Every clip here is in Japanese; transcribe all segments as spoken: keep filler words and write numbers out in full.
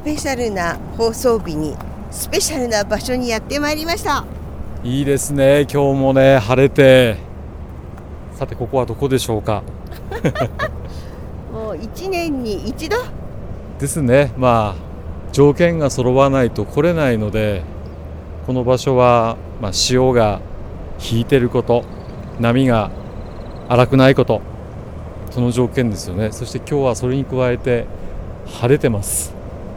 ペシャルな放送日にスペシャルな場所にやってまいりました。 いいですね。今日もね晴れて、さてここはどこでしょうか。 もういちねんに一度ですね。まあ条件が揃わないと来れないので、この場所は、まあ、潮が引いてること、波が荒くないこと、その条件ですよね。そして今日はそれに加えて晴れてます。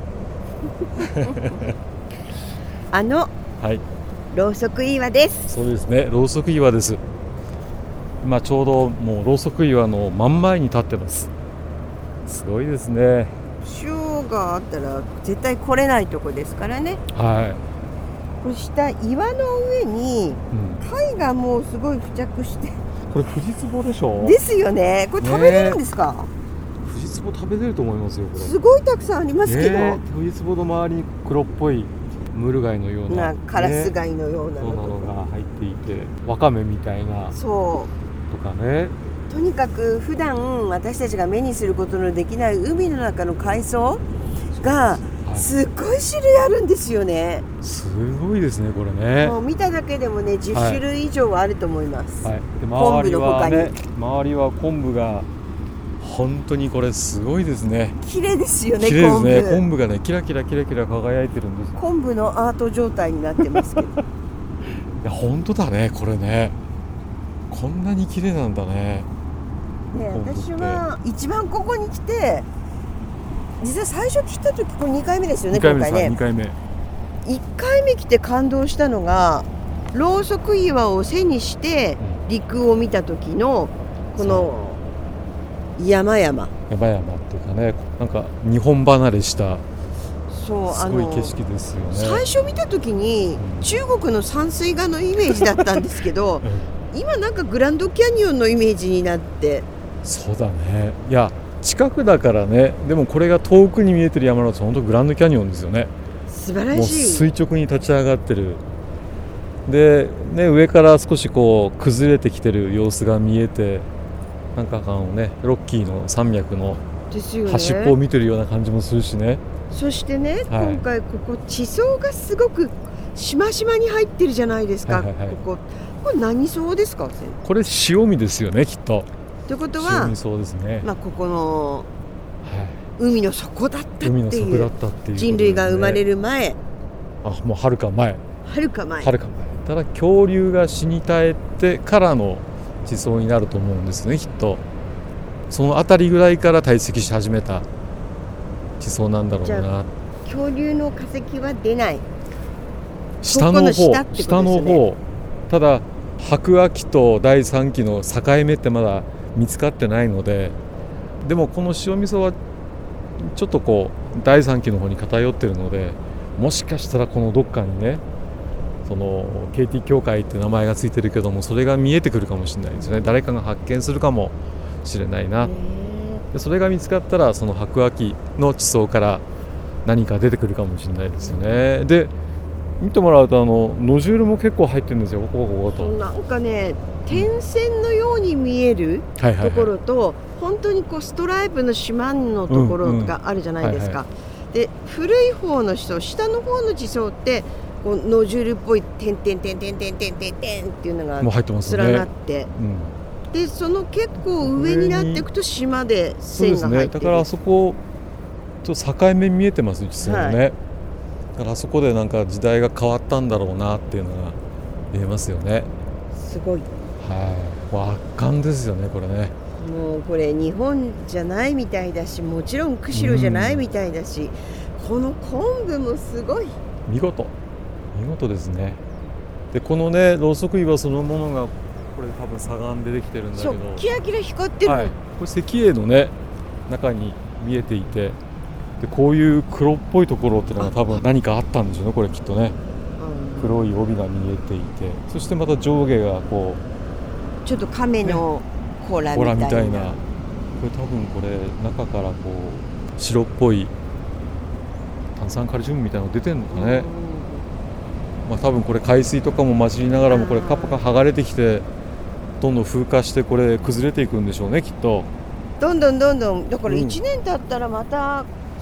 あの、 はい、 ろうそく岩です。 そうですね、ろうそく岩です。今ちょうどもうろうそく岩の真ん前に立ってます。すごいですね。 潮があったら絶対来れないとこですからね。 はい。 こうした岩の上に貝がもうすごい付着して、 これフジツボでしょ。 ですよね。これ食べれるんですか。 ね、フジツボ食べれると思いますよ。これすごいたくさんありますけど、 ね、フジツボの周りに黒っぽいムール貝のような、 なカラス貝のようなの、ね、そうなのが入っていて、ワカメみたいなそうとかね。 とにかく普段私たちが目にすることのできない海の中の海藻がすっごい種類あるんですよね。 すごいですね、これね。 もう見ただけでもねじゅっ種類以上はあると思います、 はいはい、で昆布の他に、 ね、周りは昆布が本当にこれすごいですね。 綺麗ですよね。 綺麗ですね。 昆布昆布がねキラキラキラキラ輝いてるんです。 昆布のアート状態になってますけどいや本当だね、これね。こんなに綺麗なんだね。 ね、私は一番ここに来て、実は最初来た時これにかいめですよね。 にかいめです。 今回ねにかいめ。 いっかいめ来て感動したのが、ろうそく岩を背にして陸を見た時のこの山々 山々っていうかね、なんか日本離れしたそうすごい景色ですよね。 最初見た時に中国の山水画のイメージだったんですけど、うん、今なんかグランドキャニオンのイメージになって。 そうだね。いや近くだからね。でもこれが遠くに見えてる山の本当グランドキャニオンですよね。 素晴らしい。 もう垂直に立ち上がってる。で、ね、上から少しこう崩れてきてる様子が見えて、なんかあのねロッキーの山脈の端っこを見てるような感じもするしね。 そしてね、はい、今回ここ地層がすごくしましまに入ってるじゃないですか、はいはいはい、こここれ何層ですか。 これ塩見ですよね、きっと。 ということは、 そうですね。 まあ、ここの海の底だったっていう、 海の底だったっていう、 人類が生まれる前、 あもうはるか前はるか前はるか前ただ恐竜が死に絶えてからの地層になると思うんですね、きっと。そのあたりぐらいから堆積し始めた地層なんだろうな。 じゃあ恐竜の化石は出ない。 下の方、 下ってことですね、 下の方。ただ白亜紀とだいさんきの境目ってまだ見つかってないので、でもこの塩味噌はちょっとこうだいさんきの方に偏ってるので、もしかしたらこのどっかにね、その ケーティー 協会って名前がついてるけども、それが見えてくるかもしれないですね。誰かが発見するかもしれないな。でそれが見つかったらその白亜紀の地層から何か出てくるかもしれないですよね。で見てもらうとあのノジュールも結構入ってるんですよ。こここことなんかね点線のように見えるところと、本当にこうストライプの島のところがあるじゃないですか。で古い方の地層、下の方の地層ってこうノジュールっぽい点点点点点点点点っていうのが連なって、でその結構上になっていくと島で線が入ってる。そうですね。 だからあそこちょっと境目見えてます地層ね、はい、だからあそこでなんか時代が変わったんだろうなっていうのが見えますよね。 すごい。 はい、圧巻ですよねこれね。 もうこれ日本じゃないみたいだし、もちろん釧路じゃないみたいだし、うん、この昆布もすごい見事見事ですね。でこのねろうそく岩そのものがこれ多分砂岩でできてるんだけど、そうキラキラ光ってる、はい、 これ石英のね中に見えていて、でこういう黒っぽいところっていうのが多分何かあったんでしょうね、これきっとね。黒い帯が見えていて、そしてまた上下がこうちょっと亀の甲羅みたいな、ね、みたいな。これ多分これ中からこう白っぽい炭酸カルシウムみたいなの出てるのかね。まあ多分これ海水とかも混じりながらもこれカパカ剥がれてきてどんどん風化してこれ崩れていくんでしょうね、きっと。 どんどんどんどんだからいちねん経ったらまた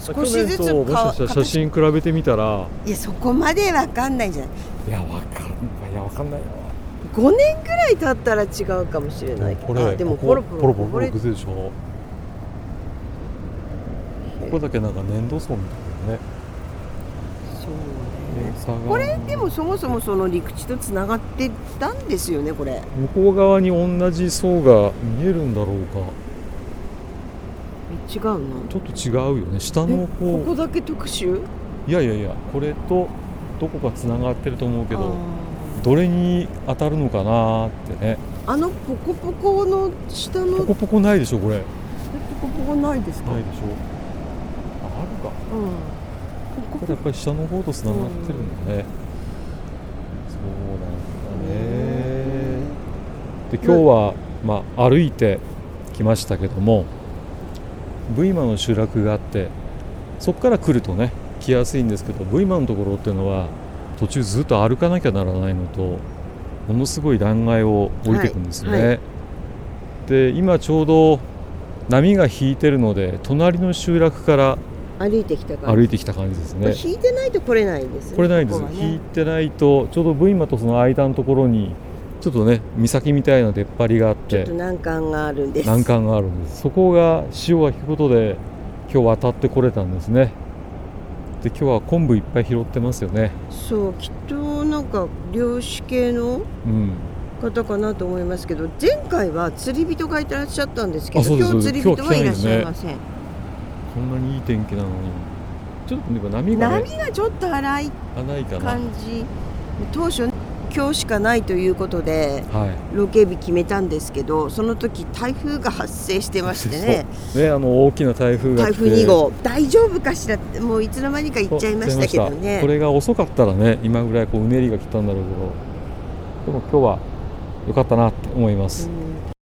少しずつ去年ともしかしたら写真比べてみたら、 いやそこまでわかんないじゃない。 いやわかんないいやわかんないよ。 ごねんぐらい経ったら違うかもしれないけど、 これあでもここポロポロポロポロこれ崩れるでしょ。ここだけなんか粘土層みたいなね。 そうねね。 差がこれでもそもそもその陸地とつながってたんですよねこれ。 向こう側に同じ層が見えるんだろうか。 え違うの？ ちょっと違うよね。下のえここ方。 だけ特殊？ いやいやいや、これとどこかつながってると思うけど、 あどれに当たるのかなってね。 ーあのポコポコの下のポコポコないでしょこれ。 ポコポコないですか？ ないでしょ。あ、あるか。 うん。ポコこれやっぱり下の方とつながってるんだね。そうなんだね。で今日は、まあ、歩いてきましたけども、ブイマの集落があって、そこから来るとね来やすいんですけど、ブイマのところっていうのは途中ずっと歩かなきゃならないのと、ものすごい断崖を降りていくんですよね、 はいはい、 で今ちょうど波が引いてるので、隣の集落から歩いてきた感じ。 歩いてきた感じですね。 引いてないと来れないんですね。 これないです、 ここはね、 引いてないとちょうどブイマとその間のところにちょっとね岬みたいな出っ張りがあっちょってと難関があるんです。 難関があるんです。そこが潮が引くことで今日渡ってこれたんですね。で今日は昆布いっぱい拾ってますよね。 そうきっとなんか漁師系のうん方かなと思いますけど、前回は釣り人がいらっしゃったんですけど、 あそうです今日釣り人はいらっしゃいません。 こんなにいい天気なのにちょっと、ね、波がね波がちょっと荒い荒いかな。 感じ。当初今日しかないということではロケ日決めたんですけど、その時台風が発生してましてね。 そうね、あの大きな台風が来て台風に号大丈夫かしらって、もういつの間にか行っちゃいましたけどね。 これが遅かったらね今ぐらいこううねりが来たんだろうけど、でも今日は良かったなって思います。 うん